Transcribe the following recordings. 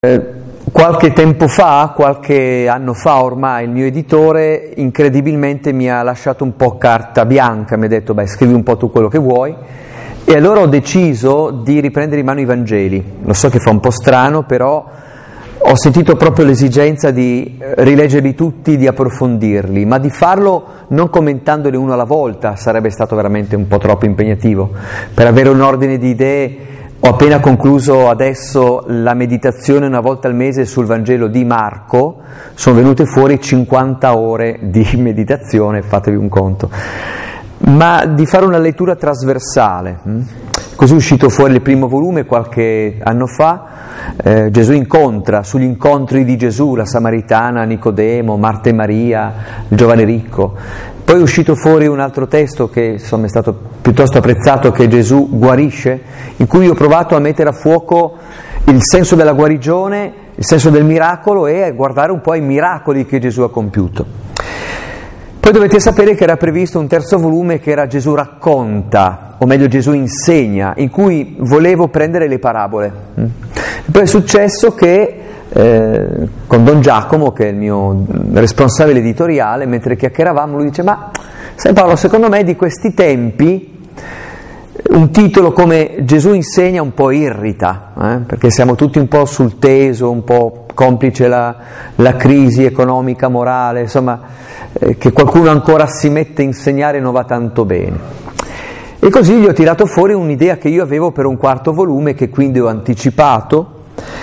Qualche tempo fa, qualche anno fa ormai, il mio editore incredibilmente mi ha lasciato un po' carta bianca, mi ha detto scrivi un po' tu quello che vuoi, e allora ho deciso di riprendere in mano i Vangeli. Lo so che fa un po' strano, però ho sentito proprio l'esigenza di rileggerli tutti, di approfondirli, ma di farlo non commentandoli uno alla volta, sarebbe stato veramente un po' troppo impegnativo. Per avere un ordine di idee ho appena concluso adesso la meditazione una volta al mese sul Vangelo di Marco, sono venute fuori 50 ore di meditazione, fatevi un conto, ma di fare una lettura trasversale. Così è uscito fuori il primo volume qualche anno fa, Gesù incontra, sugli incontri di Gesù, la Samaritana, Nicodemo, Marta e Maria, il giovane ricco. Poi è uscito fuori un altro testo che insomma è stato piuttosto apprezzato, che Gesù guarisce, in cui ho provato a mettere a fuoco il senso della guarigione, il senso del miracolo e a guardare un po' i miracoli che Gesù ha compiuto. Poi dovete sapere che era previsto un terzo volume che era Gesù racconta, o meglio Gesù insegna, in cui volevo prendere le parabole. Poi è successo che con Don Giacomo, che è il mio responsabile editoriale, mentre chiacchieravamo, lui dice: ma sai Paolo, secondo me di questi tempi un titolo come Gesù insegna un po' irrita, perché siamo tutti un po' sul teso, un po' complice la crisi economica, morale, insomma, che qualcuno ancora si mette a insegnare non va tanto bene. E così gli ho tirato fuori un'idea che io avevo per un quarto volume, che quindi ho anticipato,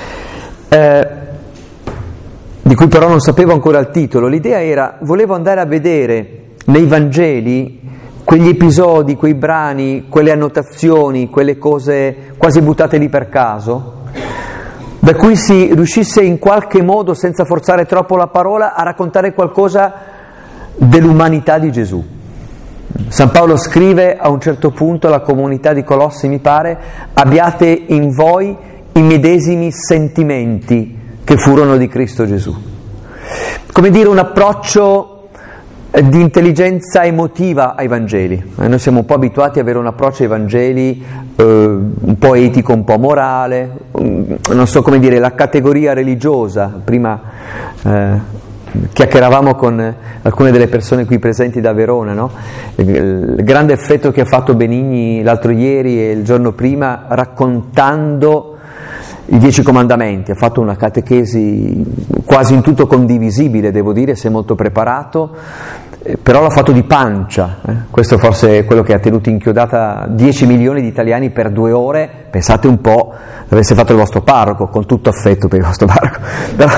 di cui però non sapevo ancora il titolo. L'idea era, volevo andare a vedere nei Vangeli quegli episodi, quei brani, quelle annotazioni, quelle cose quasi buttate lì per caso, da cui si riuscisse in qualche modo, senza forzare troppo la parola, a raccontare qualcosa dell'umanità di Gesù. San Paolo scrive a un certo punto alla comunità di Colossi, mi pare: abbiate in voi i medesimi sentimenti che furono di Cristo Gesù. Come dire, un approccio di intelligenza emotiva ai Vangeli. Noi siamo un po' abituati ad avere un approccio ai Vangeli un po' etico, un po' morale, non so come dire, la categoria religiosa. Prima chiacchieravamo con alcune delle persone qui presenti da Verona, no? Il grande effetto che ha fatto Benigni l'altro ieri e il giorno prima raccontando i 10 comandamenti. Ha fatto una catechesi quasi in tutto condivisibile, devo dire, si è molto preparato, però l'ha fatto di pancia. Questo forse è quello che ha tenuto inchiodata 10 milioni di italiani per 2 ore. Pensate un po', l'avesse fatto il vostro parroco, con tutto affetto per il vostro parroco, però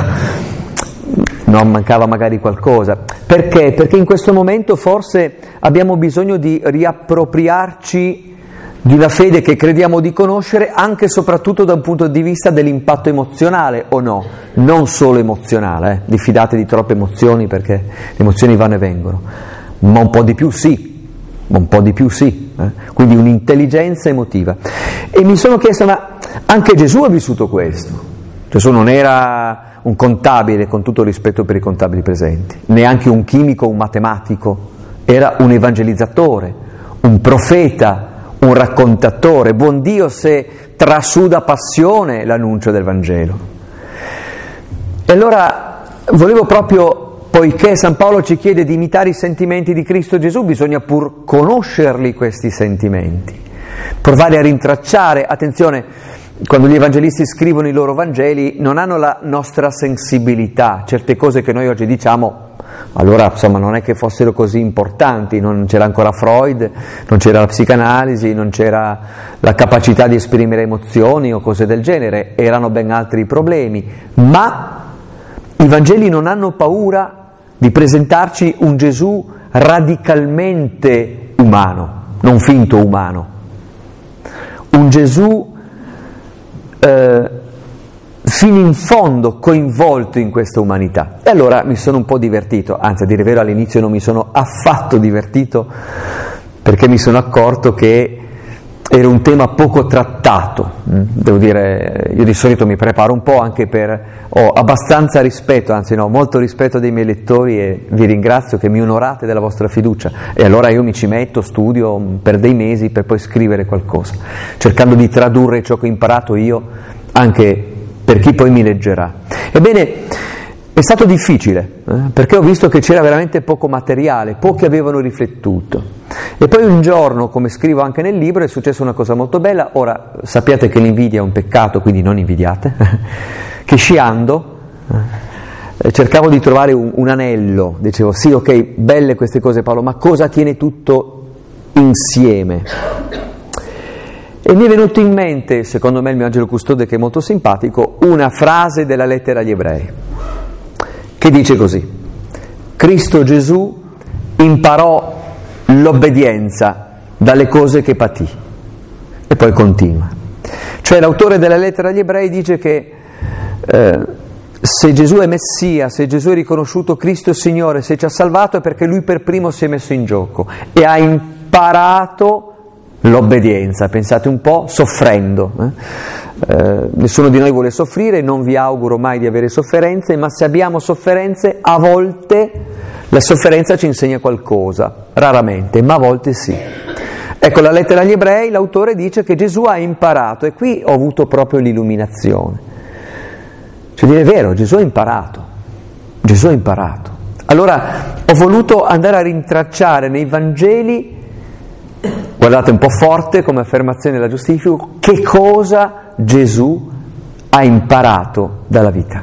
non mancava magari qualcosa. Perché? Perché in questo momento forse abbiamo bisogno di riappropriarci di una fede che crediamo di conoscere, anche e soprattutto da un punto di vista dell'impatto emozionale, o no? Non solo emozionale, diffidate di troppe emozioni, perché le emozioni vanno e vengono, ma un po' di più sì, quindi un'intelligenza emotiva. E mi sono chiesto, ma anche Gesù ha vissuto questo. Gesù non era un contabile, con tutto rispetto per i contabili presenti, neanche un chimico, un matematico, era un evangelizzatore, un profeta, un raccontatore. Buon Dio se trasuda passione l'annuncio del Vangelo. E allora volevo proprio, poiché San Paolo ci chiede di imitare i sentimenti di Cristo Gesù, bisogna pur conoscerli questi sentimenti, provare a rintracciare. Attenzione, quando gli evangelisti scrivono i loro Vangeli non hanno la nostra sensibilità, certe cose che noi oggi diciamo allora insomma non è che fossero così importanti, non c'era ancora Freud, non c'era la psicanalisi, non c'era la capacità di esprimere emozioni o cose del genere, erano ben altri problemi, ma i Vangeli non hanno paura di presentarci un Gesù radicalmente umano, non finto umano, un Gesù fino in fondo coinvolto in questa umanità. E allora mi sono un po' divertito, anzi a dire il vero all'inizio non mi sono affatto divertito, perché mi sono accorto che era un tema poco trattato. Devo dire, io di solito mi preparo un po' anche ho abbastanza rispetto, anzi no, molto rispetto dei miei lettori, e vi ringrazio che mi onorate della vostra fiducia, e allora io mi ci metto, studio per dei mesi per poi scrivere qualcosa, cercando di tradurre ciò che ho imparato io anche per chi poi mi leggerà. Ebbene, è stato difficile, perché ho visto che c'era veramente poco materiale, pochi avevano riflettuto. E poi un giorno, come scrivo anche nel libro, è successa una cosa molto bella. Ora, sappiate che l'invidia è un peccato, quindi non invidiate, che sciando cercavo di trovare un anello, dicevo sì, ok, belle queste cose Paolo, ma cosa tiene tutto insieme? E mi è venuto in mente, secondo me il mio angelo custode che è molto simpatico, una frase della lettera agli Ebrei, che dice così: Cristo Gesù imparò l'obbedienza dalle cose che patì. E poi continua. Cioè l'autore della lettera agli Ebrei dice che se Gesù è Messia, se Gesù è riconosciuto Cristo Signore, se ci ha salvato è perché Lui per primo si è messo in gioco e ha imparato l'obbedienza, pensate un po', soffrendo. Nessuno di noi vuole soffrire, non vi auguro mai di avere sofferenze, ma se abbiamo sofferenze, a volte la sofferenza ci insegna qualcosa, raramente, ma a volte sì. Ecco, la lettera agli Ebrei, l'autore dice che Gesù ha imparato, e qui ho avuto proprio l'illuminazione. Cioè dire, è vero, Gesù ha imparato. Allora ho voluto andare a rintracciare nei Vangeli, guardate un po' forte come affermazione la giustifico, che cosa Gesù ha imparato dalla vita.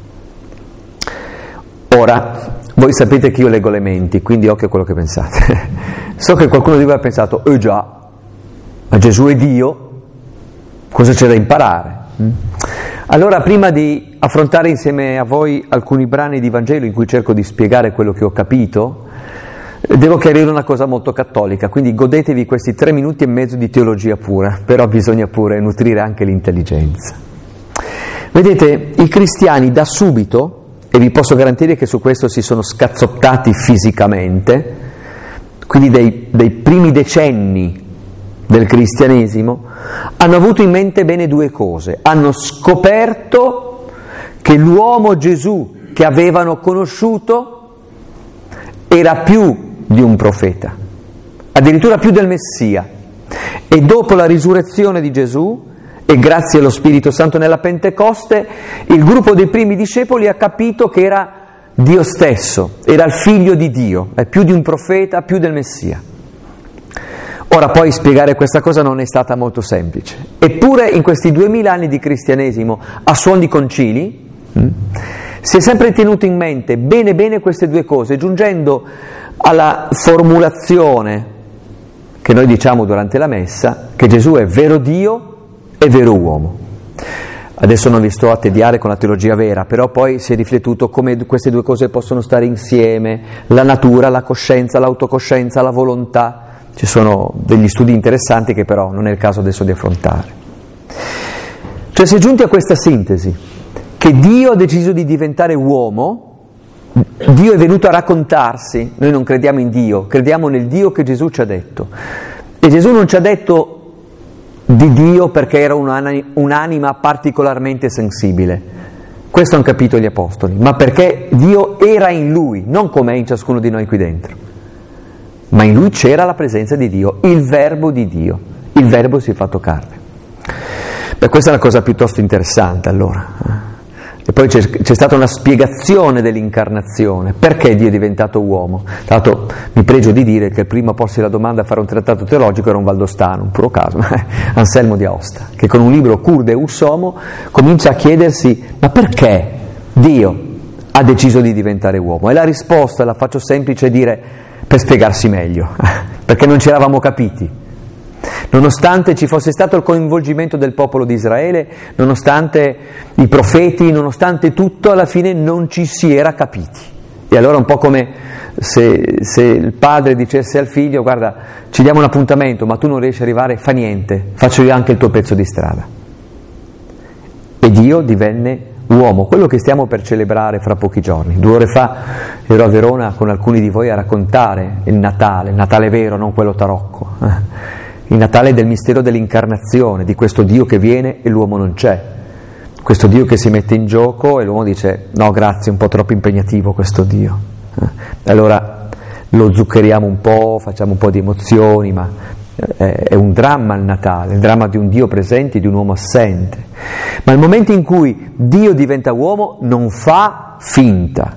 Ora, voi sapete che io leggo le menti, quindi occhio a quello che pensate. So che qualcuno di voi ha pensato, già, ma Gesù è Dio, cosa c'è da imparare? Allora, prima di affrontare insieme a voi alcuni brani di Vangelo in cui cerco di spiegare quello che ho capito, devo chiarire una cosa molto cattolica, quindi godetevi questi 3 minuti e mezzo di teologia pura, però bisogna pure nutrire anche l'intelligenza. Vedete, i cristiani da subito, e vi posso garantire che su questo si sono scazzottati fisicamente, quindi dei primi decenni del cristianesimo, hanno avuto in mente bene 2 cose. Hanno scoperto che l'uomo Gesù che avevano conosciuto era più di un profeta, addirittura più del Messia, e dopo la risurrezione di Gesù e grazie allo Spirito Santo nella Pentecoste, il gruppo dei primi discepoli ha capito che era Dio stesso, era il figlio di Dio, è più di un profeta, più del Messia. Ora poi spiegare questa cosa non è stata molto semplice, eppure in questi 2000 anni di cristianesimo, a suon di concili, si è sempre tenuto in mente bene queste 2 cose, giungendo alla formulazione che noi diciamo durante la messa, che Gesù è vero Dio e vero uomo. Adesso non vi sto a tediare con la teologia vera, però poi si è riflettuto come queste 2 cose possono stare insieme, la natura, la coscienza, l'autocoscienza, la volontà. Ci sono degli studi interessanti che però non è il caso adesso di affrontare. Cioè si è giunti a questa sintesi, che Dio ha deciso di diventare uomo, Dio è venuto a raccontarsi, noi non crediamo in Dio, crediamo nel Dio che Gesù ci ha detto. E Gesù non ci ha detto di Dio perché era un'anima particolarmente sensibile, questo hanno capito gli apostoli, ma perché Dio era in lui, non come è in ciascuno di noi qui dentro, ma in lui c'era la presenza di Dio, il verbo di Dio, il verbo si è fatto carne. Beh, questa è una cosa piuttosto interessante allora. E poi c'è stata una spiegazione dell'incarnazione, perché Dio è diventato uomo. Tra l'altro mi pregio di dire che il primo a porsi la domanda a fare un trattato teologico era un valdostano, un puro caso, Anselmo di Aosta, che con un libro Cur Deus Homo comincia a chiedersi ma perché Dio ha deciso di diventare uomo? E la risposta, la faccio semplice, è dire per spiegarsi meglio, perché non ci eravamo capiti. Nonostante ci fosse stato il coinvolgimento del popolo di Israele, nonostante i profeti, nonostante tutto, alla fine non ci si era capiti. E allora un po' come se il padre dicesse al figlio: guarda, ci diamo un appuntamento, ma tu non riesci ad arrivare, fa niente, faccio io anche il tuo pezzo di strada. E Dio divenne uomo, quello che stiamo per celebrare fra pochi giorni. 2 ore fa ero a Verona con alcuni di voi a raccontare il Natale vero, non quello tarocco. Il Natale del mistero dell'incarnazione, di questo Dio che viene e l'uomo non c'è, questo Dio che si mette in gioco e l'uomo dice no grazie, un po' troppo impegnativo questo Dio. Allora lo zuccheriamo un po', facciamo un po' di emozioni, ma È un dramma il Natale, il dramma di un Dio presente e di un uomo assente. Ma il momento in cui Dio diventa uomo non fa finta,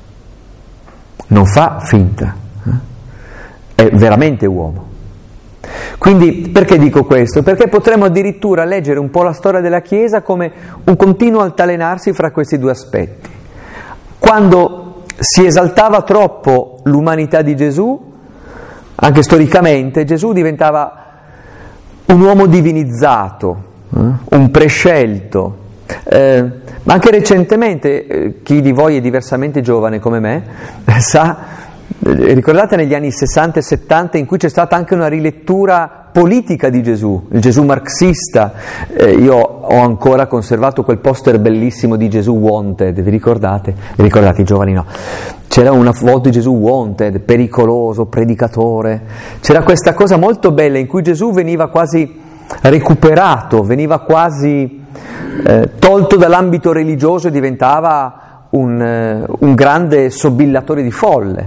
è veramente uomo. Quindi perché dico questo? Perché potremmo addirittura leggere un po' la storia della Chiesa come un continuo altalenarsi fra questi due aspetti. Quando si esaltava troppo l'umanità di Gesù, anche storicamente, Gesù diventava un uomo divinizzato, un prescelto, ma anche recentemente, chi di voi è diversamente giovane come me, sa, ricordate negli anni 60 e 70 in cui c'è stata anche una rilettura politica di Gesù, il Gesù marxista. Io ho ancora conservato quel poster bellissimo di Gesù Wanted, vi ricordate? Vi ricordate, i giovani no? C'era una foto di Gesù Wanted, pericoloso, predicatore, c'era questa cosa molto bella in cui Gesù veniva quasi recuperato, veniva quasi tolto dall'ambito religioso e diventava un grande sobillatore di folle.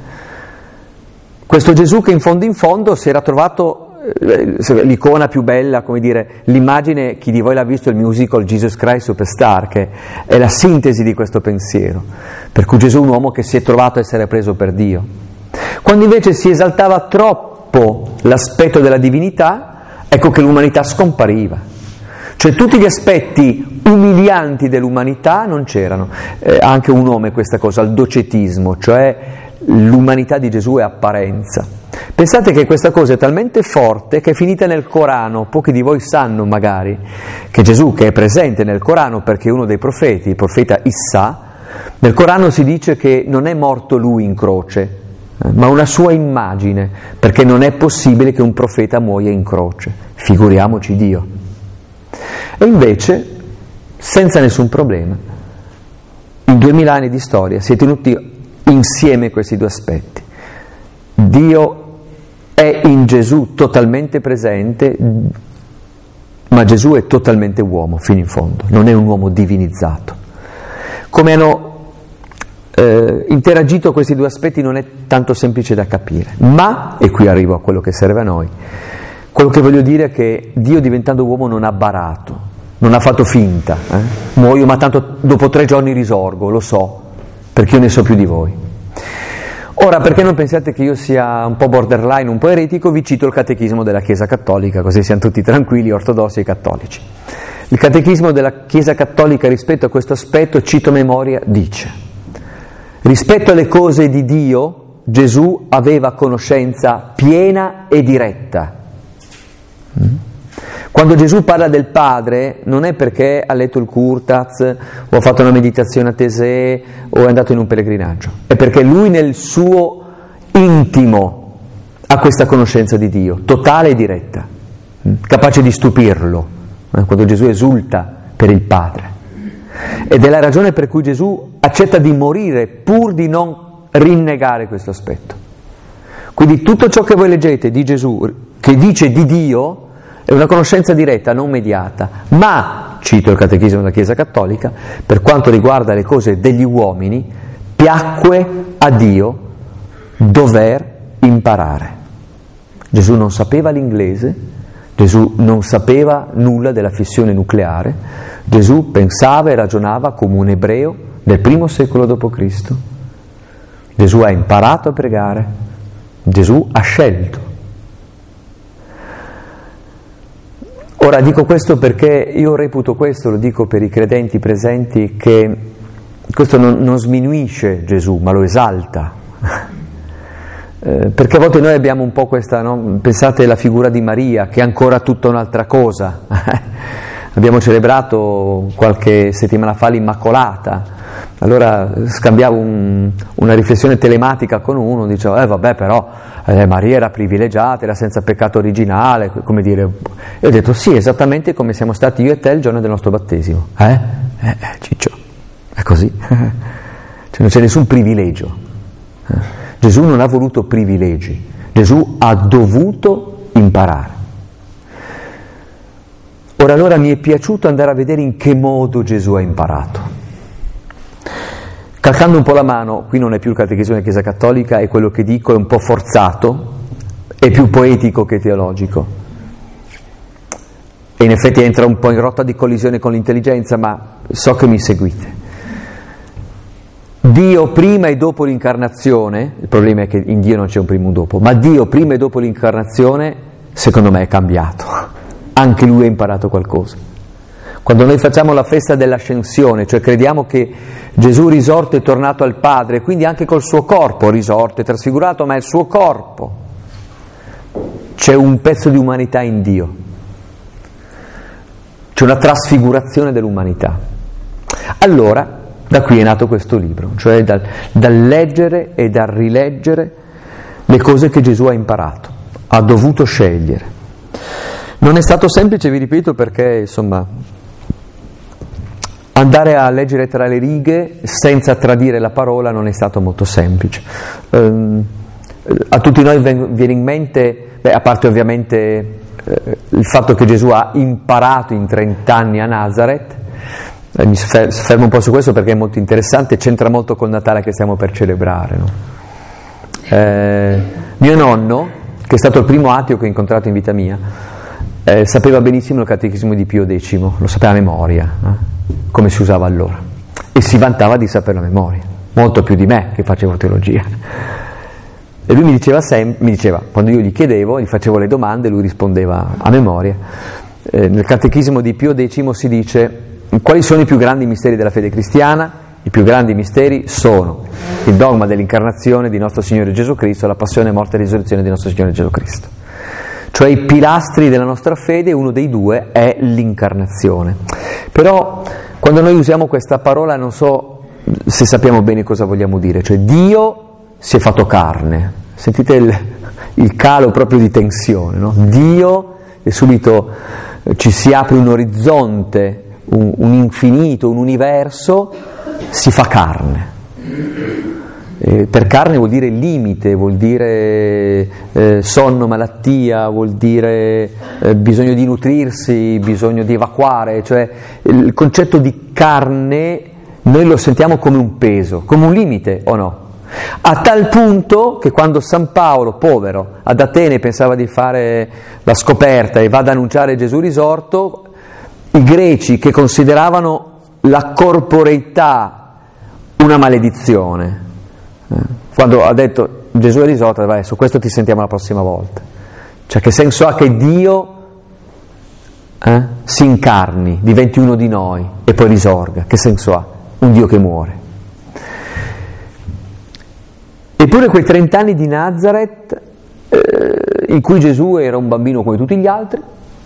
Questo Gesù che in fondo si era trovato l'icona più bella, come dire, l'immagine, chi di voi l'ha visto, il musical Jesus Christ Superstar, che è la sintesi di questo pensiero, per cui Gesù è un uomo che si è trovato a essere preso per Dio. Quando invece si esaltava troppo l'aspetto della divinità, ecco che l'umanità scompariva. Cioè tutti gli aspetti umilianti dell'umanità non c'erano. Ha anche un nome questa cosa, il docetismo, cioè l'umanità di Gesù è apparenza. Pensate che questa cosa è talmente forte che è finita nel Corano. Pochi di voi sanno magari che Gesù, che è presente nel Corano perché è uno dei profeti, il profeta Issa, nel Corano si dice che non è morto lui in croce, ma una sua immagine, perché non è possibile che un profeta muoia in croce, figuriamoci Dio. E invece, senza nessun problema, in 2000 anni di storia si è tenuti insieme questi due aspetti. Dio è in Gesù totalmente presente, ma Gesù è totalmente uomo fino in fondo, non è un uomo divinizzato. Come hanno interagito questi due aspetti non è tanto semplice da capire, ma, e qui arrivo a quello che serve a noi, quello che voglio dire è che Dio diventando uomo non ha barato, non ha fatto finta, muoio ma tanto dopo 3 giorni risorgo, lo so, perché io ne so più di voi. Ora, perché non pensiate che io sia un po' borderline, un po' eretico, vi cito il catechismo della Chiesa Cattolica, così siamo tutti tranquilli, ortodossi e cattolici. Il catechismo della Chiesa Cattolica rispetto a questo aspetto, cito memoria, dice: rispetto alle cose di Dio, Gesù aveva conoscenza piena e diretta. Quando Gesù parla del Padre non è perché ha letto il Curtaz o ha fatto una meditazione a Tesè o è andato in un pellegrinaggio, è perché lui nel suo intimo ha questa conoscenza di Dio, totale e diretta, capace di stupirlo, quando Gesù esulta per il Padre. Ed è la ragione per cui Gesù accetta di morire pur di non rinnegare questo aspetto. Quindi tutto ciò che voi leggete di Gesù, che dice di Dio, è una conoscenza diretta, non mediata, ma, cito il Catechismo della Chiesa Cattolica, per quanto riguarda le cose degli uomini, piacque a Dio dover imparare. Gesù non sapeva l'inglese, Gesù non sapeva nulla della fissione nucleare, Gesù pensava e ragionava come un ebreo del primo secolo d.C. Gesù ha imparato a pregare, Gesù ha scelto. Ora dico questo perché io reputo questo, lo dico per i credenti presenti, che questo non sminuisce Gesù, ma lo esalta. Perché a volte noi abbiamo un po' questa, no? Pensate alla figura di Maria, che è ancora tutta un'altra cosa. Abbiamo celebrato qualche settimana fa l'Immacolata, allora scambiavo una riflessione telematica con uno, dicevo, vabbè però Maria era privilegiata, era senza peccato originale, come dire, e ho detto sì, esattamente come siamo stati io e te il giorno del nostro battesimo, Ciccio, è così, cioè non c'è nessun privilegio, Gesù non ha voluto privilegi, Gesù ha dovuto imparare. Ora allora mi è piaciuto andare a vedere in che modo Gesù ha imparato. Calcando un po' la mano, qui non è più il Catechismo della Chiesa Cattolica, e quello che dico è un po' forzato, è più poetico che teologico. E in effetti entra un po' in rotta di collisione con l'intelligenza, ma so che mi seguite. Dio prima e dopo l'incarnazione, il problema è che in Dio non c'è un prima e un dopo, ma Dio prima e dopo l'incarnazione, secondo me, è cambiato. Anche Lui ha imparato qualcosa. Quando noi facciamo la festa dell'ascensione, cioè crediamo che Gesù risorto è tornato al Padre, quindi anche col suo corpo risorto, è trasfigurato, ma è il suo corpo. C'è un pezzo di umanità in Dio. C'è una trasfigurazione dell'umanità. Allora, da qui è nato questo libro, cioè dal leggere e dal rileggere le cose che Gesù ha imparato, ha dovuto scegliere. Non è stato semplice, vi ripeto, perché insomma andare a leggere tra le righe senza tradire la parola non è stato molto semplice. A tutti noi viene in mente, a parte ovviamente il fatto che Gesù ha imparato in 30 anni a Nazareth. Mi fermo un po' su questo perché è molto interessante, c'entra molto col Natale che stiamo per celebrare, no? Mio nonno, che è stato il primo ateo che ho incontrato in vita mia, sapeva benissimo il catechismo di Pio X, lo sapeva a memoria, come si usava allora, e si vantava di saperlo a memoria, molto più di me che facevo teologia. E lui mi diceva, quando io gli chiedevo, gli facevo le domande, lui rispondeva a memoria. Nel catechismo di Pio X si dice: quali sono i più grandi misteri della fede cristiana? I più grandi misteri sono il dogma dell'incarnazione di nostro Signore Gesù Cristo, la passione, morte e risurrezione di nostro Signore Gesù Cristo. Cioè i pilastri della nostra fede, uno dei due è l'incarnazione. Però quando noi usiamo questa parola non so se sappiamo bene cosa vogliamo dire, cioè Dio si è fatto carne, sentite il calo proprio di tensione, no? Dio, e subito ci si apre un orizzonte, un infinito, un universo, si fa carne. Per carne vuol dire limite, vuol dire sonno, malattia, vuol dire bisogno di nutrirsi, bisogno di evacuare, cioè il concetto di carne noi lo sentiamo come un peso, come un limite, o no? A tal punto che quando San Paolo, povero, ad Atene pensava di fare la scoperta e va ad annunciare Gesù risorto, i greci che consideravano la corporeità una maledizione, quando ha detto Gesù è risorto, vai, su questo ti sentiamo la prossima volta. Cioè che senso ha che Dio si incarni, diventi uno di noi e poi risorga? Che senso ha? Un Dio che muore. Eppure quei 30 anni di Nazareth, in cui Gesù era un bambino come tutti gli altri,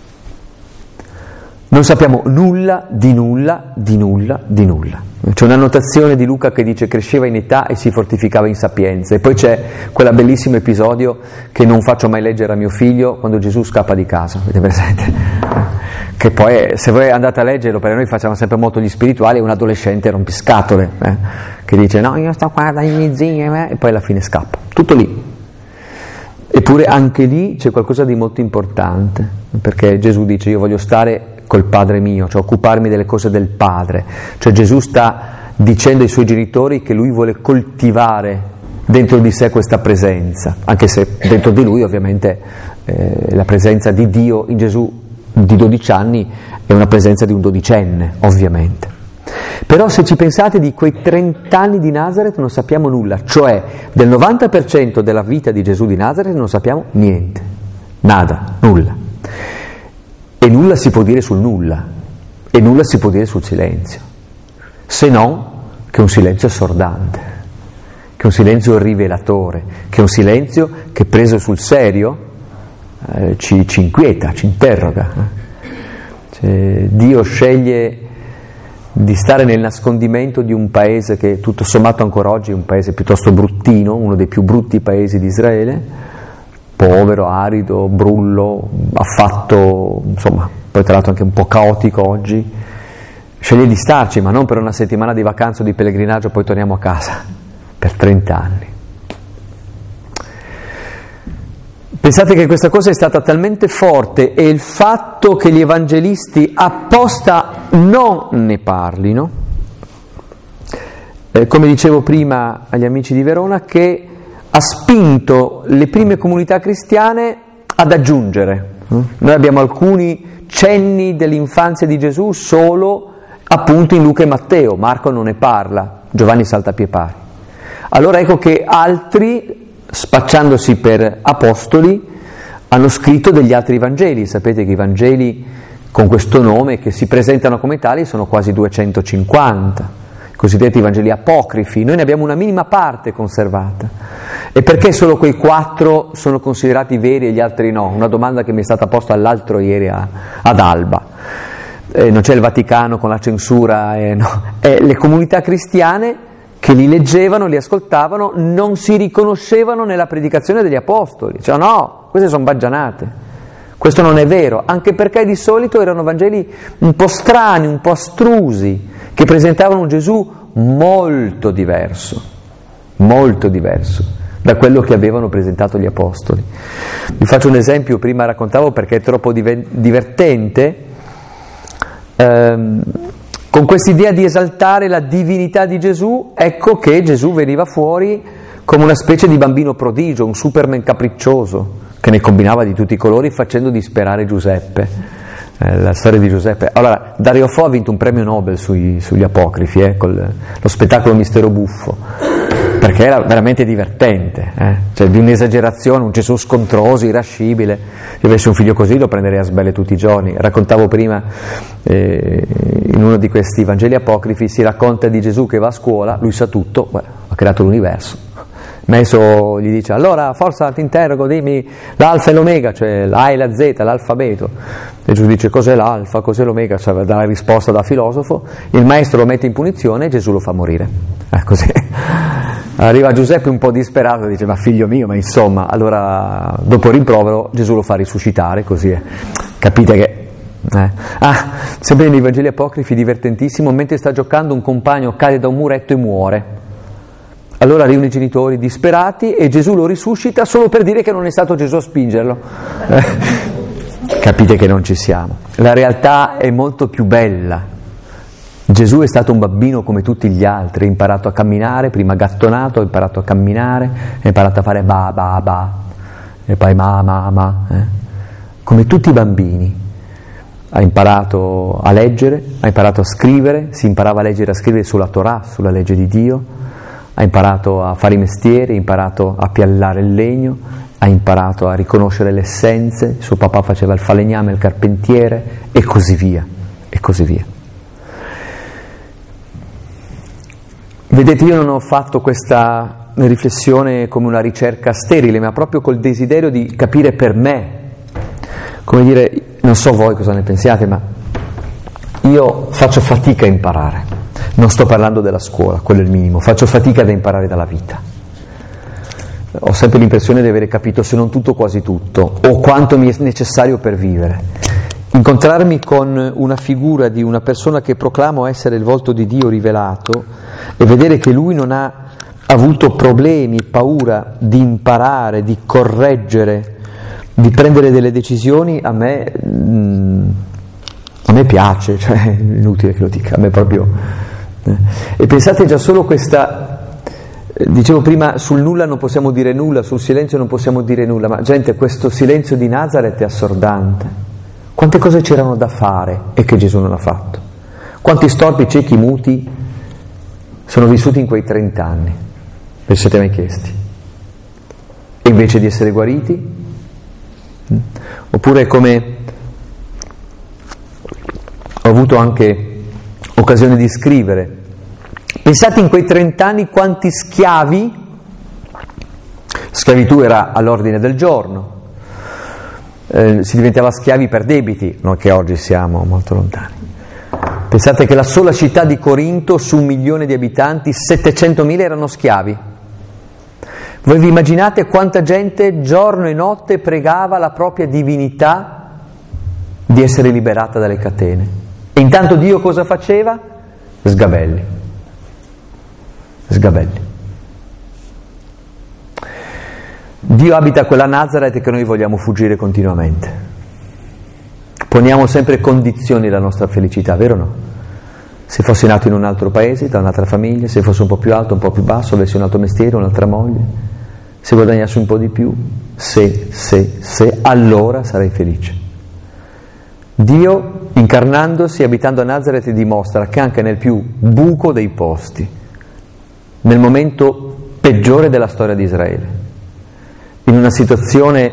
non sappiamo nulla di nulla di nulla di nulla. C'è un'annotazione di Luca che dice cresceva in età e si fortificava in sapienza, e poi c'è quel bellissimo episodio che non faccio mai leggere a mio figlio quando Gesù scappa di casa, avete presente? Che poi se voi andate a leggerlo, perché noi facciamo sempre molto gli spirituali, è un adolescente rompiscatole che dice no, io sto qua dai miei zii e poi alla fine scappa, tutto lì. Eppure anche lì c'è qualcosa di molto importante, perché Gesù dice io voglio stare col Padre mio, cioè occuparmi delle cose del Padre, cioè Gesù sta dicendo ai suoi genitori che lui vuole coltivare dentro di sé questa presenza, anche se dentro di lui ovviamente la presenza di Dio in Gesù di 12 anni è una presenza di un dodicenne, ovviamente. Però se ci pensate, di quei 30 anni di Nazareth non sappiamo nulla, cioè del 90% della vita di Gesù di Nazareth non sappiamo niente, nada, nulla. E nulla si può dire sul nulla, e nulla si può dire sul silenzio, se non che un silenzio assordante, che è un silenzio rivelatore, che è un silenzio che preso sul serio ci inquieta, ci interroga. Cioè, Dio sceglie di stare nel nascondimento di un paese che tutto sommato ancora oggi è un paese piuttosto bruttino, uno dei più brutti paesi di Israele, povero, arido, brullo, affatto, insomma, poi tra l'altro anche un po' caotico oggi. Sceglie di starci, ma non per una settimana di vacanza o di pellegrinaggio, poi torniamo a casa, per 30 anni. Pensate che questa cosa è stata talmente forte, e il fatto che gli evangelisti apposta non ne parlino, come dicevo prima agli amici di Verona, che ha spinto le prime comunità cristiane ad aggiungere. Noi abbiamo alcuni cenni dell'infanzia di Gesù solo appunto in Luca e Matteo, Marco non ne parla, Giovanni salta a pie pari. Allora ecco che altri, spacciandosi per apostoli, hanno scritto degli altri Vangeli. Sapete che i Vangeli con questo nome, che si presentano come tali, sono quasi 250, i cosiddetti Vangeli apocrifi. Noi ne abbiamo una minima parte conservata. E perché solo quei 4 sono considerati veri e gli altri no? Una domanda che mi è stata posta l'altro ieri ad Alba. Non c'è il Vaticano con la censura, no. Le comunità cristiane che li leggevano, li ascoltavano, non si riconoscevano nella predicazione degli apostoli. Cioè no, queste sono baggianate, questo non è vero, anche perché di solito erano Vangeli un po' strani, un po' astrusi, che presentavano un Gesù molto diverso da quello che avevano presentato gli apostoli. Vi faccio un esempio, prima raccontavo perché è troppo divertente. Con quest'idea di esaltare la divinità di Gesù, ecco che Gesù veniva fuori come una specie di bambino prodigio, un Superman capriccioso, che ne combinava di tutti i colori facendo disperare Giuseppe. La storia di Giuseppe. Allora, Dario Fo ha vinto un premio Nobel sugli apocrifi, con lo spettacolo Mistero Buffo, perché era veramente divertente, cioè di un'esagerazione, un Gesù scontroso, irascibile. Se avessi un figlio così lo prenderei a sbelle tutti i giorni. Raccontavo prima, in uno di questi Vangeli apocrifi si racconta di Gesù che va a scuola, lui sa tutto, ha creato l'universo. Il maestro gli dice: allora forza ti interrogo, dimmi l'alfa e l'omega, cioè l'A e la Z, l'alfabeto. E Gesù dice: cos'è l'alfa, cos'è l'omega, cioè dà la risposta da filosofo. Il maestro lo mette in punizione e Gesù lo fa morire. Così. Arriva Giuseppe un po' disperato e dice: ma figlio mio, ma insomma. Allora dopo rimprovero Gesù lo fa risuscitare, così è. Capite che sempre nei Vangeli apocrifi, divertentissimo, mentre sta giocando un compagno cade da un muretto e muore. Allora arrivano i genitori disperati e Gesù lo risuscita solo per dire che non è stato Gesù a spingerlo. Capite che non ci siamo. La realtà è molto più bella. Gesù è stato un bambino come tutti gli altri, ha imparato a camminare, prima gattonato, ha imparato a camminare, ha imparato a fare ba ba ba, e poi ma. Come tutti i bambini. Ha imparato a leggere, ha imparato a scrivere, si imparava a leggere e a scrivere sulla Torah, sulla legge di Dio. Ha imparato a fare i mestieri, ha imparato a piallare il legno, ha imparato a riconoscere le essenze, suo papà faceva il falegname, il carpentiere, e così via, e così via. Vedete, io non ho fatto questa riflessione come una ricerca sterile, ma proprio col desiderio di capire per me, come dire, non so voi cosa ne pensiate, ma io faccio fatica a imparare. Non sto parlando della scuola, quello è il minimo, faccio fatica ad imparare dalla vita. Ho sempre l'impressione di avere capito, se non tutto, quasi tutto, o quanto mi è necessario per vivere. Incontrarmi con una figura di una persona che proclamo essere il volto di Dio rivelato e vedere che lui non ha avuto problemi, paura di imparare, di correggere, di prendere delle decisioni, a me piace, cioè è inutile che lo dica, a me proprio. E pensate già solo questa, dicevo prima, sul nulla non possiamo dire nulla, sul silenzio non possiamo dire nulla, ma gente, questo silenzio di Nazareth è assordante. Quante cose c'erano da fare e che Gesù non ha fatto? Quanti storpi, ciechi, muti sono vissuti in quei 30 anni? Ve li siete mai chiesti? E invece di essere guariti? Oppure, come ho avuto anche occasione di scrivere, pensate in quei 30 anni quanti schiavitù era all'ordine del giorno, si diventava schiavi per debiti, non che oggi siamo molto lontani. Pensate che la sola città di Corinto, su 1 milione di abitanti, 700.000 erano schiavi. Voi vi immaginate quanta gente giorno e notte pregava la propria divinità di essere liberata dalle catene? E intanto Dio cosa faceva? Sgabelli. Dio abita quella Nazareth che noi vogliamo fuggire continuamente. Poniamo sempre condizioni alla nostra felicità, vero o no? Se fossi nato in un altro paese, da un'altra famiglia, se fosse un po' più alto, un po' più basso, avessi un altro mestiere, un'altra moglie, se guadagnassi un po' di più, se, allora sarei felice. Dio, incarnandosi, abitando a Nazareth, dimostra che anche nel più buco dei posti, nel momento peggiore della storia di Israele, in una situazione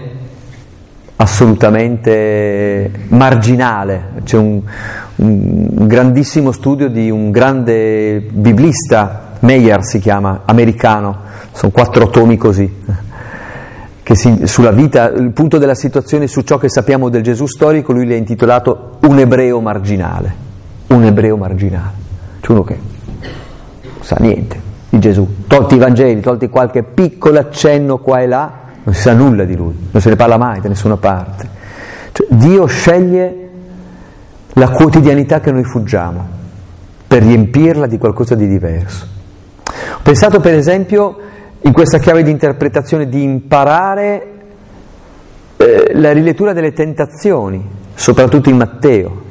assolutamente marginale, c'è un grandissimo studio di un grande biblista, Meyer si chiama, americano, sono 4 tomi così, sulla vita, il punto della situazione, su ciò che sappiamo del Gesù storico, lui l'ha intitolato Un ebreo marginale, cioè uno che non sa niente di Gesù, tolti i Vangeli, tolti qualche piccolo accenno qua e là, non si sa nulla di lui, non se ne parla mai da nessuna parte. Cioè, Dio sceglie la quotidianità che noi fuggiamo per riempirla di qualcosa di diverso. Ho pensato per esempio in questa chiave di interpretazione di imparare la rilettura delle tentazioni, soprattutto in Matteo.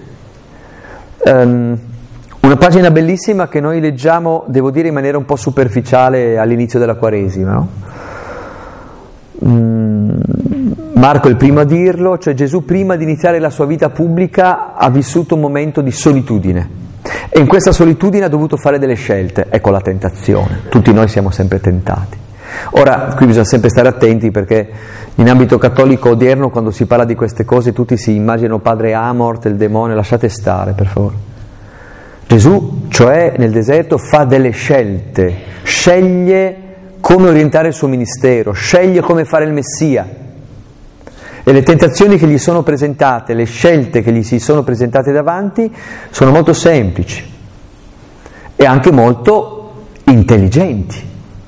Una pagina bellissima che noi leggiamo, devo dire, in maniera un po' superficiale all'inizio della Quaresima, no? Marco è il primo a dirlo, cioè Gesù prima di iniziare la sua vita pubblica ha vissuto un momento di solitudine e in questa solitudine ha dovuto fare delle scelte. Ecco la tentazione, tutti noi siamo sempre tentati. Ora, qui bisogna sempre stare attenti perché in ambito cattolico odierno quando si parla di queste cose tutti si immaginano padre Amort, il demonio, lasciate stare per favore. Gesù, cioè nel deserto, fa delle scelte, sceglie come orientare il suo ministero, sceglie come fare il Messia. E le tentazioni che gli sono presentate, le scelte che gli si sono presentate davanti, sono molto semplici e anche molto intelligenti.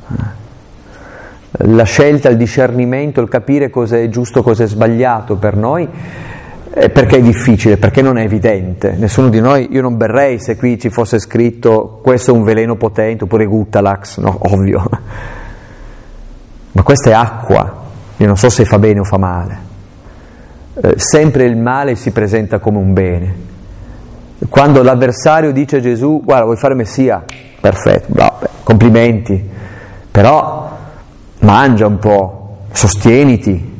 La scelta, il discernimento, il capire cosa è giusto, cosa è sbagliato per noi, perché è difficile, perché non è evidente. Nessuno di noi, io non berrei se qui ci fosse scritto questo è un veleno potente, oppure Gutalax, no, ovvio. Ma questa è acqua, io non so se fa bene o fa male. Sempre il male si presenta come un bene. Quando l'avversario dice a Gesù, guarda, vuoi fare Messia? Perfetto, vabbè, complimenti, però mangia un po', sostieniti.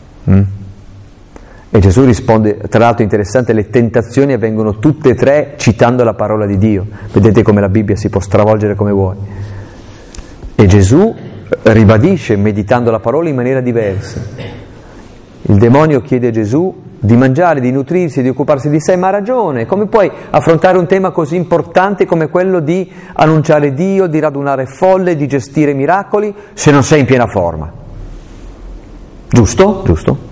E Gesù risponde, tra l'altro interessante, le tentazioni avvengono tutte e 3 citando la parola di Dio. Vedete come la Bibbia si può stravolgere come vuoi. E Gesù ribadisce, meditando la parola in maniera diversa. Il demonio chiede a Gesù di mangiare, di nutrirsi, di occuparsi di sé, ma ha ragione. Come puoi affrontare un tema così importante come quello di annunciare Dio, di radunare folle, di gestire miracoli, se non sei in piena forma? Giusto?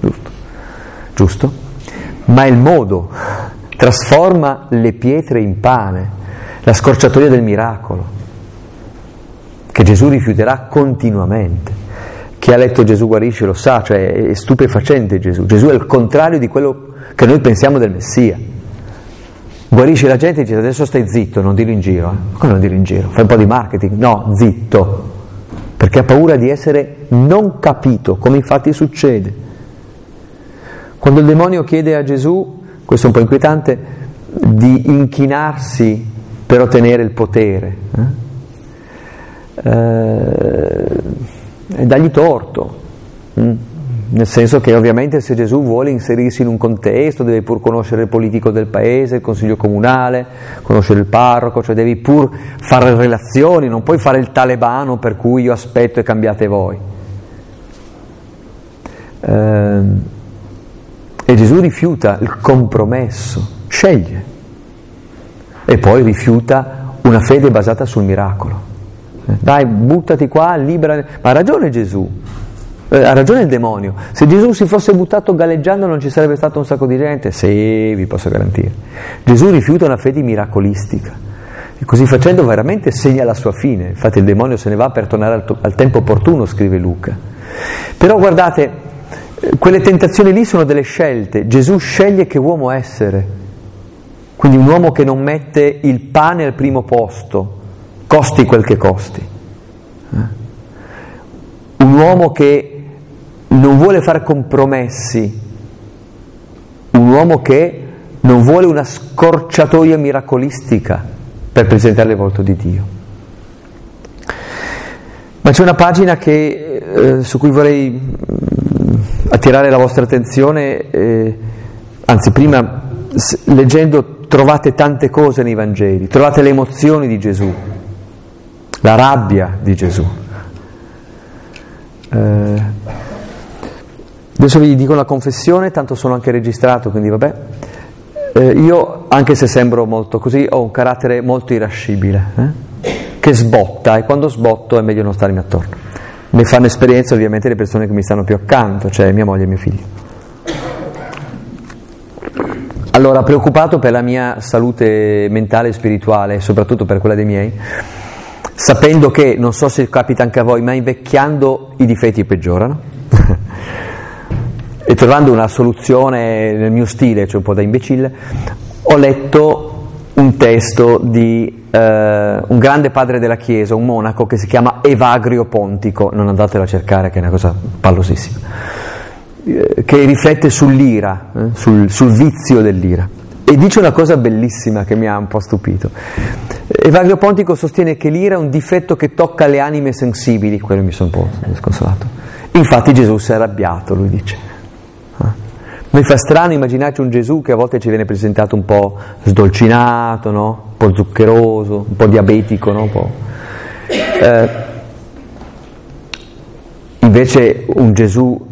Ma il modo trasforma le pietre in pane, la scorciatoia del miracolo, che Gesù rifiuterà continuamente. Chi ha letto Gesù guarisce lo sa, cioè è stupefacente Gesù. Gesù è il contrario di quello che noi pensiamo del Messia. Guarisce la gente e dice adesso stai zitto, non dirlo in giro. Come non dirlo in giro? Fai un po' di marketing? No, zitto. Perché ha paura di essere non capito, come infatti succede. Quando il demonio chiede a Gesù, questo è un po' inquietante, di inchinarsi per ottenere il potere, e dagli torto, nel senso che ovviamente se Gesù vuole inserirsi in un contesto deve pur conoscere il politico del paese, il consiglio comunale, conoscere il parroco, cioè devi pur fare relazioni, non puoi fare il talebano per cui io aspetto e cambiate voi. E Gesù rifiuta il compromesso, sceglie e poi rifiuta una fede basata sul miracolo. Dai, buttati qua, libera. Ma ha ragione Gesù, ha ragione il demonio. Se Gesù si fosse buttato galleggiando non ci sarebbe stato un sacco di gente? Sì, vi posso garantire. Gesù rifiuta una fede miracolistica e così facendo veramente segna la sua fine. Infatti il demonio se ne va per tornare al tempo opportuno, scrive Luca. Però guardate, quelle tentazioni lì sono delle scelte. Gesù sceglie che uomo essere, quindi un uomo che non mette il pane al primo posto, costi quel che costi. Un uomo che non vuole fare compromessi, un uomo che non vuole una scorciatoia miracolistica per presentare il volto di Dio. Ma c'è una pagina su cui vorrei attirare la vostra attenzione, anzi prima leggendo trovate tante cose nei Vangeli, trovate le emozioni di Gesù, la rabbia di Gesù. Adesso vi dico la confessione, tanto sono anche registrato, quindi vabbè. Io, anche se sembro molto così, ho un carattere molto irascibile, che sbotta, e quando sbotto è meglio non starmi attorno. Ne fanno esperienza ovviamente le persone che mi stanno più accanto, cioè mia moglie e mio figlio. Allora, preoccupato per la mia salute mentale e spirituale, soprattutto per quella dei miei, sapendo che, non so se capita anche a voi, ma invecchiando i difetti peggiorano, e trovando una soluzione nel mio stile, cioè un po' da imbecille, ho letto un testo di un grande padre della Chiesa, un monaco che si chiama Evagrio Pontico, non andatelo a cercare che è una cosa pallosissima, che riflette sull'ira, sul vizio dell'ira, e dice una cosa bellissima che mi ha un po' stupito. Evagrio Pontico sostiene che l'ira è un difetto che tocca le anime sensibili, quello mi sono un po' sconsolato. Infatti Gesù si è arrabbiato, lui dice. Mi fa strano immaginarci un Gesù che a volte ci viene presentato un po' sdolcinato, no? Un po' zuccheroso, un po' diabetico, no? Invece un Gesù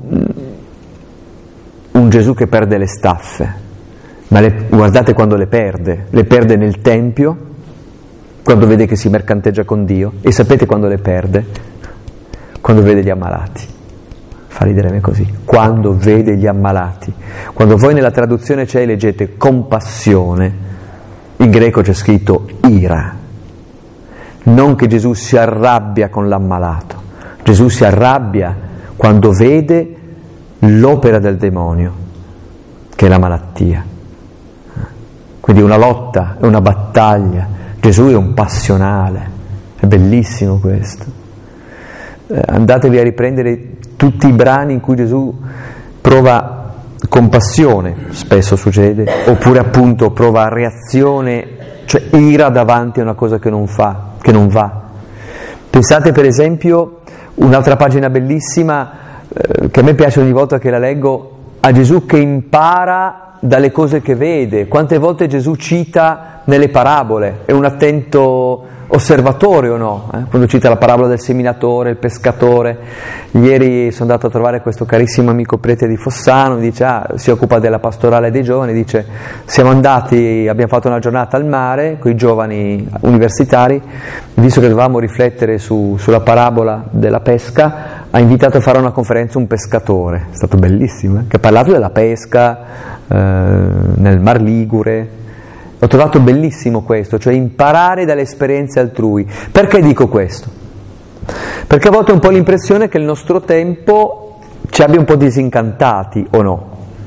che perde le staffe, ma guardate quando le perde nel Tempio, quando vede che si mercanteggia con Dio, e sapete quando le perde? Quando vede gli ammalati. Fa ridere me così, quando vede gli ammalati. Quando voi nella traduzione c'è leggete compassione, in greco c'è scritto ira. Non che Gesù si arrabbia con l'ammalato, Gesù si arrabbia quando vede l'opera del demonio, che è la malattia. Quindi una lotta, è una battaglia. Gesù è un passionale, è bellissimo questo. Andatevi a riprendere tutti i brani in cui Gesù prova compassione, spesso succede, oppure appunto prova reazione, cioè ira davanti a una cosa che non va. Pensate per esempio, un'altra pagina bellissima, che a me piace ogni volta che la leggo, a Gesù che impara dalle cose che vede. Quante volte Gesù cita nelle parabole, è un attento osservatore o no? Quando cita la parabola del seminatore, il pescatore. Ieri sono andato a trovare questo carissimo amico prete di Fossano, mi dice, si occupa della pastorale dei giovani, dice, abbiamo fatto una giornata al mare con i giovani universitari, visto che dovevamo riflettere sulla parabola della pesca, ha invitato a fare una conferenza un pescatore, è stato bellissimo, che ha parlato della pesca nel Mar Ligure. Ho trovato bellissimo questo, cioè imparare dalle esperienze altrui. Perché dico questo? Perché a volte ho un po' l'impressione che il nostro tempo ci abbia un po' disincantati, o no?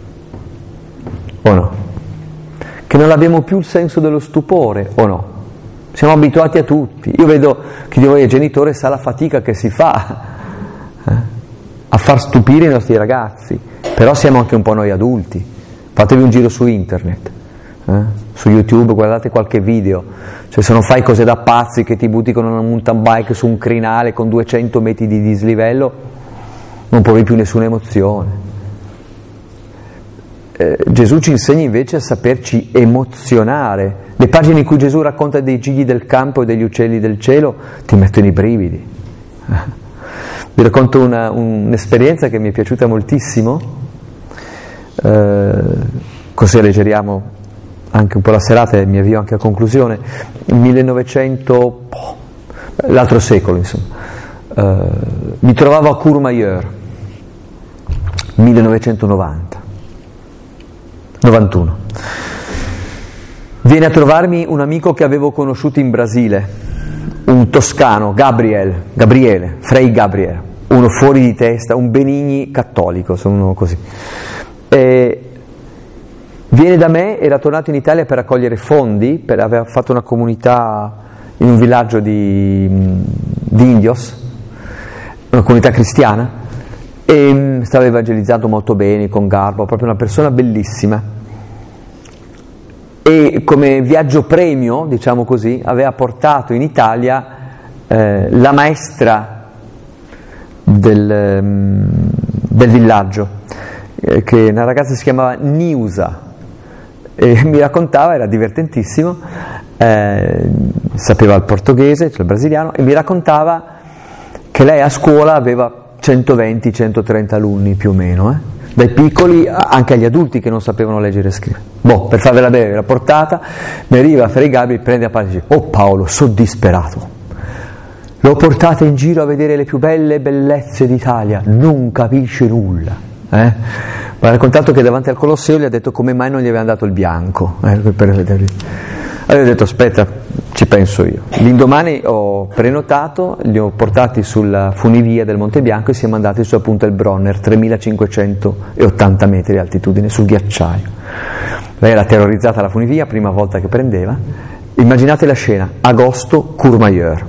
O no? Che non abbiamo più il senso dello stupore, o no? Siamo abituati a tutti. Io vedo chi di voi è genitore sa la fatica che si fa a far stupire i nostri ragazzi, però siamo anche un po' noi adulti. Fatevi un giro su internet. Su YouTube guardate qualche video, cioè se non fai cose da pazzi che ti butti con una mountain bike su un crinale con 200 metri di dislivello, non provi più nessuna emozione. Gesù ci insegna invece a saperci emozionare. Le pagine in cui Gesù racconta dei gigli del campo e degli uccelli del cielo ti mettono i brividi. Vi racconto un'esperienza che mi è piaciuta moltissimo, così alleggeriamo anche un po' la serata e mi avvio anche a conclusione. 1900, l'altro secolo insomma, mi trovavo a Courmayeur, 1991. Viene a trovarmi un amico che avevo conosciuto in Brasile, un toscano, Gabriele, Frei Gabriele, uno fuori di testa, un Benigni cattolico, sono uno così. Viene da me, era tornato in Italia per raccogliere fondi, aveva fatto una comunità in un villaggio di indios, una comunità cristiana, e stava evangelizzando molto bene, con garbo, proprio una persona bellissima. E come viaggio premio, diciamo così, aveva portato in Italia la maestra del villaggio, che una ragazza si chiamava Niusa, e mi raccontava, era divertentissimo, sapeva il portoghese, cioè il brasiliano, e mi raccontava che lei a scuola aveva 120-130 alunni più o meno, dai piccoli anche agli adulti che non sapevano leggere e scrivere. Per farvela breve, la portata, mi arriva Frei Gabriel, prende a parte e dice: oh Paolo, sono disperato, l'ho portata in giro a vedere le più belle bellezze d'Italia, non capisce nulla. Mi ha raccontato che davanti al Colosseo gli ha detto come mai non gli avevano dato il bianco, per vederli. Allora ho detto: aspetta, ci penso io. L'indomani ho prenotato, li ho portati sulla funivia del Monte Bianco e siamo andati su appunto il Bronner, 3580 metri di altitudine, sul ghiacciaio. Lei era terrorizzata alla funivia, prima volta che prendeva. Immaginate la scena, agosto, Courmayeur,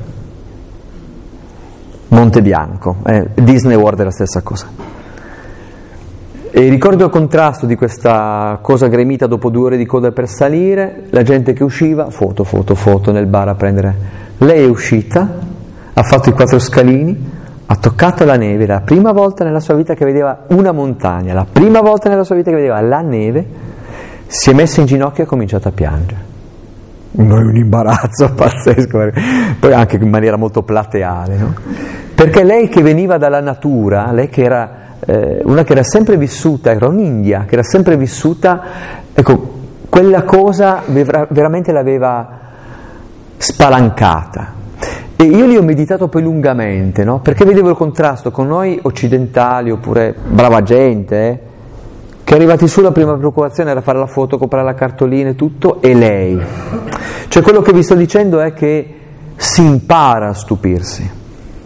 Monte Bianco, Disney World è la stessa cosa. E ricordo il contrasto di questa cosa gremita dopo 2 ore di coda per salire, la gente che usciva, foto nel bar a prendere. Lei è uscita, ha fatto i 4 scalini, ha toccato la neve, la prima volta nella sua vita che vedeva una montagna, la prima volta nella sua vita che vedeva la neve, si è messa in ginocchio e ha cominciato a piangere. Un imbarazzo pazzesco, poi anche in maniera molto plateale, no? Perché lei che veniva dalla natura, lei che era una che era sempre vissuta, era un'India, che era sempre vissuta, ecco, quella cosa veramente l'aveva spalancata. E io lì ho meditato poi lungamente, no? Perché vedevo il contrasto con noi occidentali, oppure brava gente, che arrivati su la prima preoccupazione era fare la foto, comprare la cartolina e tutto, e lei. Cioè quello che vi sto dicendo è che si impara a stupirsi.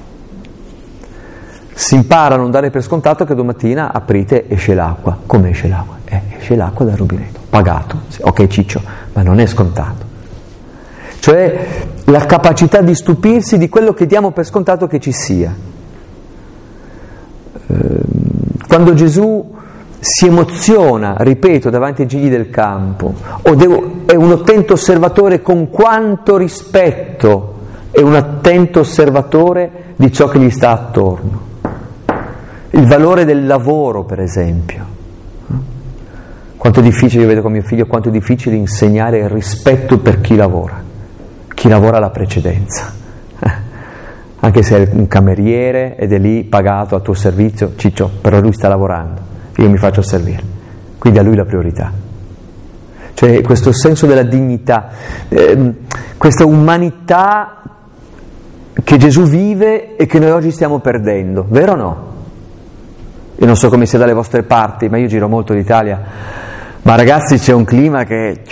Si impara a non dare per scontato che domattina aprite e esce l'acqua. Come esce l'acqua? Esce l'acqua dal rubinetto, pagato. Ok Ciccio, ma non è scontato. Cioè la capacità di stupirsi di quello che diamo per scontato che ci sia. Quando Gesù si emoziona, ripeto, davanti ai gigli del campo, è un attento osservatore con quanto rispetto, è un attento osservatore di ciò che gli sta attorno. Il valore del lavoro, per esempio. Quanto è difficile, io vedo con mio figlio, quanto è difficile insegnare il rispetto per chi lavora la precedenza. Anche se è un cameriere ed è lì pagato a tuo servizio, Ciccio, però lui sta lavorando, io mi faccio servire, quindi a lui la priorità. Cioè questo senso della dignità, questa umanità che Gesù vive e che noi oggi stiamo perdendo, vero o no? Io non so come sia dalle vostre parti, ma io giro molto l'Italia, ma ragazzi c'è un clima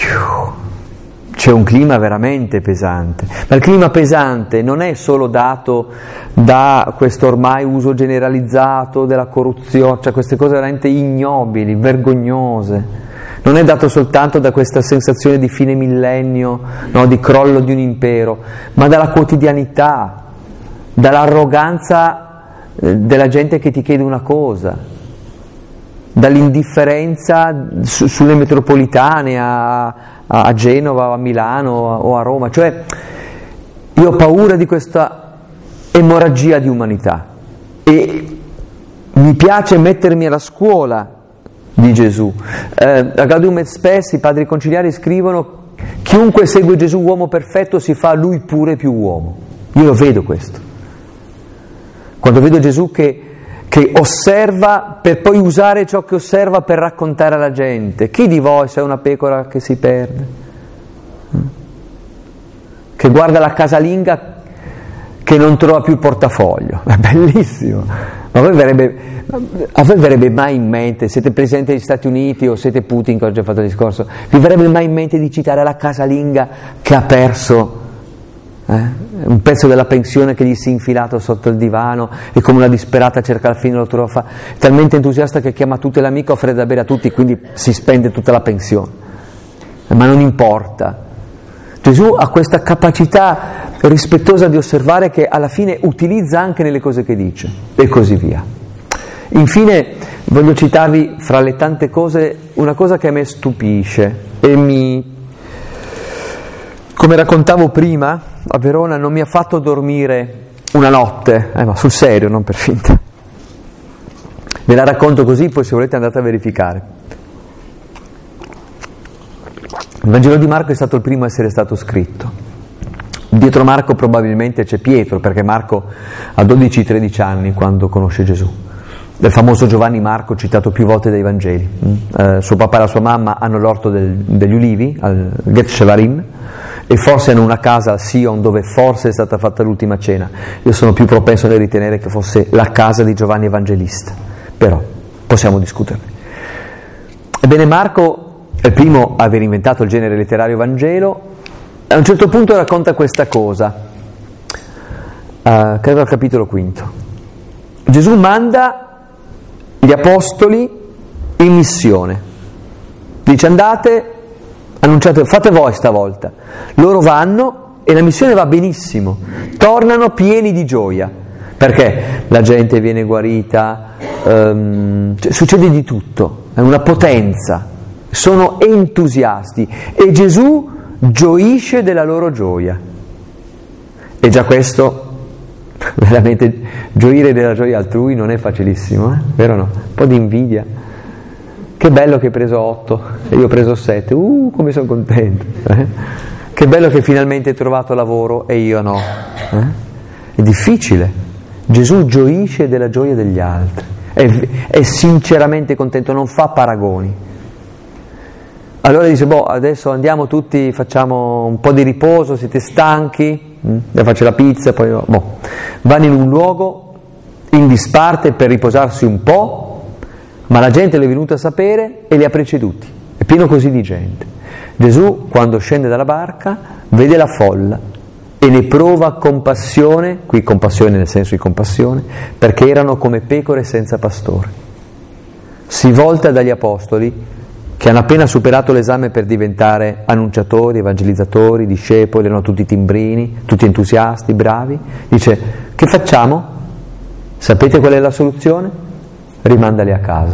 veramente pesante. Ma il clima pesante non è solo dato da questo ormai uso generalizzato della corruzione, cioè queste cose veramente ignobili, vergognose. Non è dato soltanto da questa sensazione di fine millennio, no, di crollo di un impero, ma dalla quotidianità, dall'arroganza della gente che ti chiede una cosa, dall'indifferenza sulle metropolitane a Genova o a Milano o a Roma. Cioè io ho paura di questa emorragia di umanità e mi piace mettermi alla scuola di Gesù. A Gaudium et Spes i padri conciliari scrivono: chiunque segue Gesù uomo perfetto si fa lui pure più uomo. Io lo vedo questo. Quando vedo Gesù che osserva per poi usare ciò che osserva per raccontare alla gente. Chi di voi se è una pecora che si perde? Che guarda la casalinga che non trova più il portafoglio. È bellissimo. Ma a voi verrebbe mai in mente, siete presidente degli Stati Uniti o siete Putin, che ho già fatto il discorso, vi verrebbe mai in mente di citare la casalinga che ha perso un pezzo della pensione che gli si è infilato sotto il divano e come una disperata cerca alla fine lo trova, è talmente entusiasta che chiama tutte le amiche, offre da bere a tutti, quindi si spende tutta la pensione, ma non importa. Gesù ha questa capacità rispettosa di osservare che alla fine utilizza anche nelle cose che dice e così via. Infine voglio citarvi fra le tante cose una cosa che a me stupisce e come raccontavo prima, a Verona non mi ha fatto dormire una notte, ma sul serio, non per finta. Ve la racconto così, poi se volete andate a verificare. Il Vangelo di Marco è stato il primo a essere stato scritto. Dietro Marco probabilmente c'è Pietro, perché Marco ha 12-13 anni quando conosce Gesù. Del famoso Giovanni Marco citato più volte dai Vangeli. Suo papà e la sua mamma hanno l'orto degli ulivi, al Gethshevarim, e forse hanno una casa a Sion dove forse è stata fatta l'ultima cena. Io sono più propenso nel ritenere che fosse la casa di Giovanni Evangelista, però possiamo discuterne. Ebbene, Marco è il primo a aver inventato il genere letterario Vangelo. A un certo punto racconta questa cosa, credo al capitolo 5. Gesù manda gli apostoli in missione, dice: andate, annunciate, fate voi stavolta. Loro vanno e la missione va benissimo, tornano pieni di gioia, perché la gente viene guarita, succede di tutto, è una potenza, sono entusiasti e Gesù gioisce della loro gioia. E già questo, veramente, gioire della gioia altrui non è facilissimo, vero o no? Un po' di invidia. Che bello che hai preso 8 e io ho preso 7, come sono contento. Che bello che finalmente hai trovato lavoro e io no. È difficile. Gesù gioisce della gioia degli altri, è sinceramente contento, non fa paragoni. Allora dice: adesso andiamo tutti, facciamo un po' di riposo, siete stanchi? Faccio la pizza, poi vanno in un luogo in disparte per riposarsi un po', ma la gente l'è venuta a sapere e li ha preceduti, è pieno così di gente. Gesù, quando scende dalla barca, vede la folla e ne prova compassione, qui compassione nel senso di compassione, perché erano come pecore senza pastore. Si volta dagli apostoli, che hanno appena superato l'esame per diventare annunciatori, evangelizzatori, discepoli, erano tutti timbrini, tutti entusiasti, bravi, dice: che facciamo? Sapete qual è la soluzione? Rimandali a casa.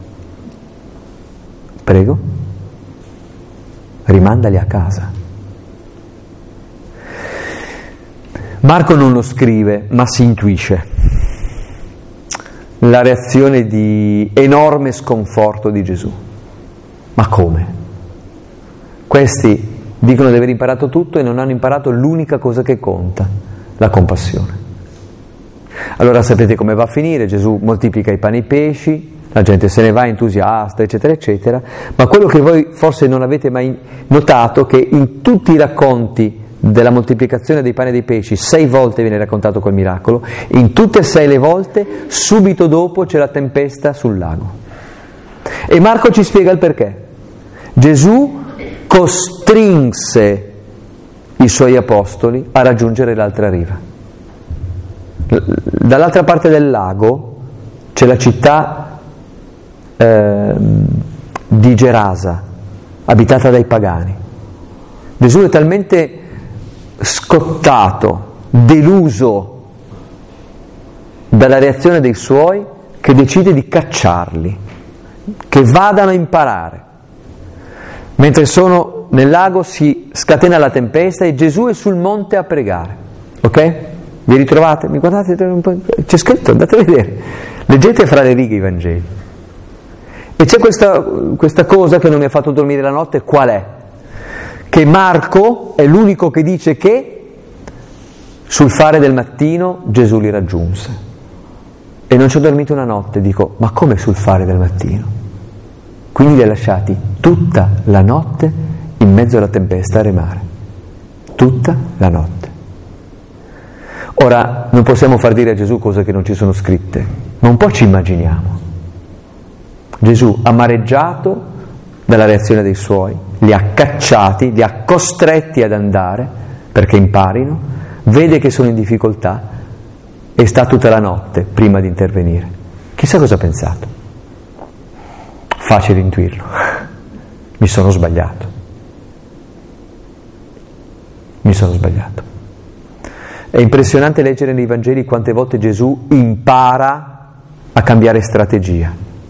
Prego? Rimandali a casa. Marco non lo scrive, ma si intuisce la reazione di enorme sconforto di Gesù. Ma come? Questi dicono di aver imparato tutto e non hanno imparato l'unica cosa che conta, la compassione. Allora sapete come va a finire? Gesù moltiplica i pani e i pesci, la gente se ne va entusiasta, eccetera, eccetera, ma quello che voi forse non avete mai notato è che in tutti i racconti della moltiplicazione dei pani e dei pesci 6 volte viene raccontato quel miracolo, in tutte e 6 le volte subito dopo c'è la tempesta sul lago. E Marco ci spiega il perché. Gesù costrinse i suoi apostoli a raggiungere l'altra riva. Dall'altra parte del lago c'è la città di Gerasa, abitata dai pagani. Gesù è talmente scottato, deluso dalla reazione dei suoi, che decide di cacciarli, che vadano a imparare. Mentre sono nel lago si scatena la tempesta e Gesù è sul monte a pregare. Ok? Vi ritrovate? Mi guardate un po'? C'è scritto, andate a vedere. Leggete fra le righe i Vangeli. E c'è questa cosa che non mi ha fatto dormire la notte, qual è? Che Marco è l'unico che dice che sul fare del mattino Gesù li raggiunse. E non ci ho dormito una notte, dico: ma come sul fare del mattino? Quindi li ha lasciati tutta la notte in mezzo alla tempesta a remare. Tutta la notte. Ora, non possiamo far dire a Gesù cose che non ci sono scritte, ma un po' ci immaginiamo. Gesù, amareggiato dalla reazione dei suoi, li ha cacciati, li ha costretti ad andare perché imparino, vede che sono in difficoltà e sta tutta la notte prima di intervenire. Chissà cosa ha pensato. Facile intuirlo. Mi sono sbagliato. È impressionante leggere nei Vangeli quante volte Gesù impara a cambiare strategia.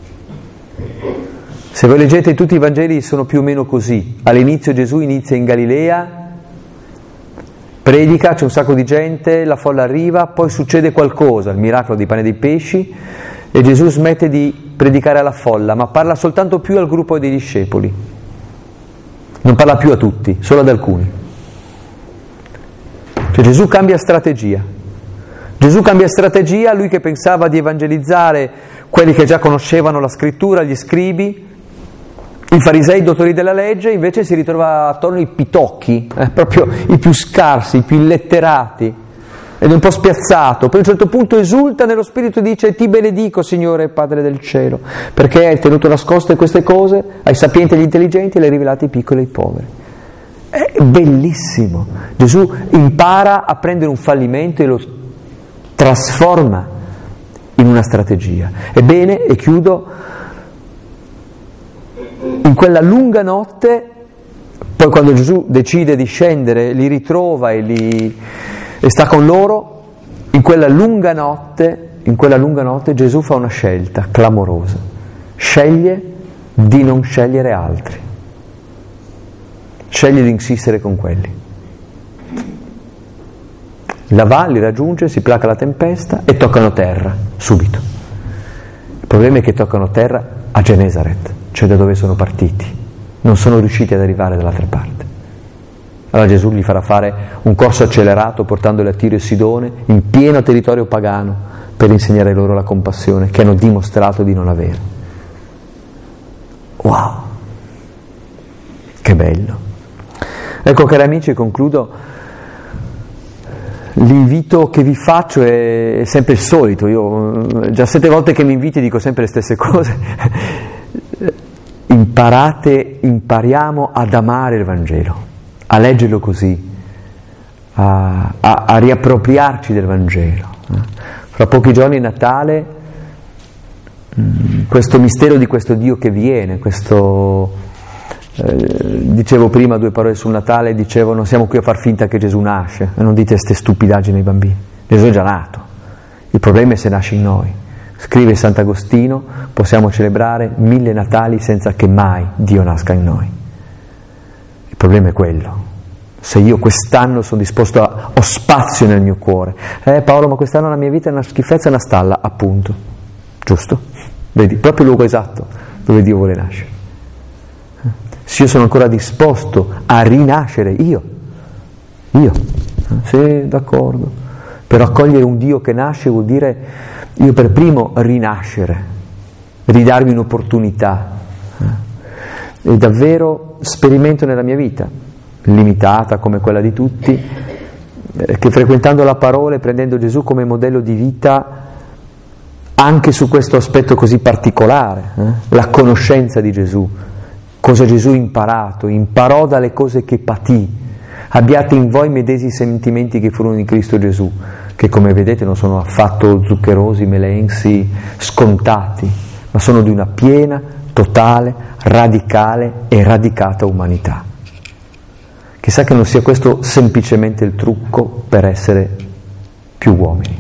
Se voi leggete tutti i Vangeli sono più o meno così. All'inizio Gesù inizia in Galilea, predica, c'è un sacco di gente, la folla arriva, poi succede qualcosa, il miracolo dei pani e dei pesci, e Gesù smette di predicare alla folla, ma parla soltanto più al gruppo dei discepoli. Non parla più a tutti, solo ad alcuni. Cioè Gesù cambia strategia. Gesù cambia strategia, lui che pensava di evangelizzare quelli che già conoscevano la scrittura, gli scribi, i farisei, i dottori della legge, invece si ritrova attorno ai pitocchi, proprio i più scarsi, i più illetterati, ed è un po' spiazzato. Poi a un certo punto esulta nello spirito e dice: ti benedico, Signore Padre del cielo, perché hai tenuto nascoste queste cose ai sapienti e agli intelligenti e le hai rivelate ai piccoli e ai poveri. È bellissimo. Gesù impara a prendere un fallimento e lo trasforma in una strategia. Ebbene, e chiudo, in quella lunga notte, poi quando Gesù decide di scendere, li ritrova e sta con loro, in quella lunga notte Gesù fa una scelta clamorosa. Sceglie di non scegliere altri. Sceglie di insistere con quelli. La va, li raggiunge, si placa la tempesta e toccano terra, subito. Il problema è che toccano terra a Genesaret, cioè da dove sono partiti. Non sono riusciti ad arrivare dall'altra parte. Allora Gesù gli farà fare un corso accelerato portandoli a Tiro e Sidone, in pieno territorio pagano, per insegnare loro la compassione che hanno dimostrato di non avere. Wow! Che bello! Ecco, cari amici, concludo. L'invito che vi faccio è sempre il solito. Io già 7 volte che mi inviti dico sempre le stesse cose. Impariamo ad amare il Vangelo, a leggerlo così, a riappropriarci del Vangelo. Fra pochi giorni è Natale, questo mistero di questo Dio che viene, dicevo prima 2 parole sul Natale, dicevano siamo qui a far finta che Gesù nasce, e non dite queste stupidaggini ai bambini. Gesù è già nato, il problema è se nasce in noi. Scrive Sant'Agostino: possiamo celebrare 1000 Natali senza che mai Dio nasca in noi. Il problema è quello. Se io quest'anno sono disposto ho spazio nel mio cuore. Paolo, ma quest'anno la mia vita è una schifezza, è una stalla, appunto. Giusto? Vedi, proprio il luogo esatto dove Dio vuole nascere. Se io sono ancora disposto a rinascere, io, sì, d'accordo, però accogliere un Dio che nasce vuol dire io per primo rinascere, ridarmi un'opportunità, e davvero sperimento nella mia vita, limitata come quella di tutti, che frequentando la parola e prendendo Gesù come modello di vita, anche su questo aspetto così particolare, la conoscenza di Gesù, cosa Gesù imparò dalle cose che patì. Abbiate in voi i medesimi sentimenti che furono in Cristo Gesù, che come vedete non sono affatto zuccherosi, melensi, scontati, ma sono di una piena, totale, radicale e radicata umanità. Chissà che non sia questo semplicemente il trucco per essere più uomini.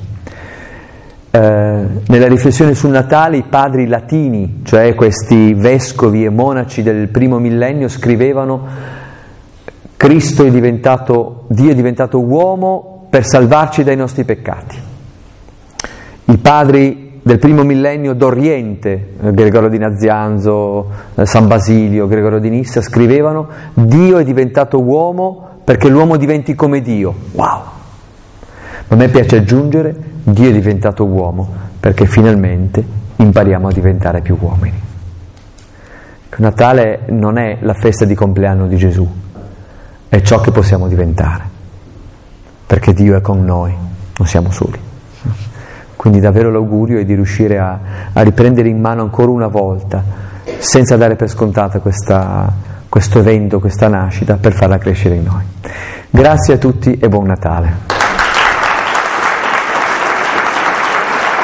Nella riflessione sul Natale i padri latini, cioè questi vescovi e monaci del primo millennio, scrivevano: Dio è diventato uomo per salvarci dai nostri peccati. I padri del primo millennio d'Oriente, Gregorio di Nazianzo, San Basilio, Gregorio di Nissa, scrivevano: Dio è diventato uomo perché l'uomo diventi come Dio. Wow! A me piace aggiungere: Dio è diventato uomo perché finalmente impariamo a diventare più uomini. Natale non è la festa di compleanno di Gesù, è ciò che possiamo diventare, perché Dio è con noi, non siamo soli. Quindi davvero l'augurio è di riuscire a riprendere in mano ancora una volta, senza dare per scontata questo evento, questa nascita, per farla crescere in noi. Grazie a tutti e buon Natale.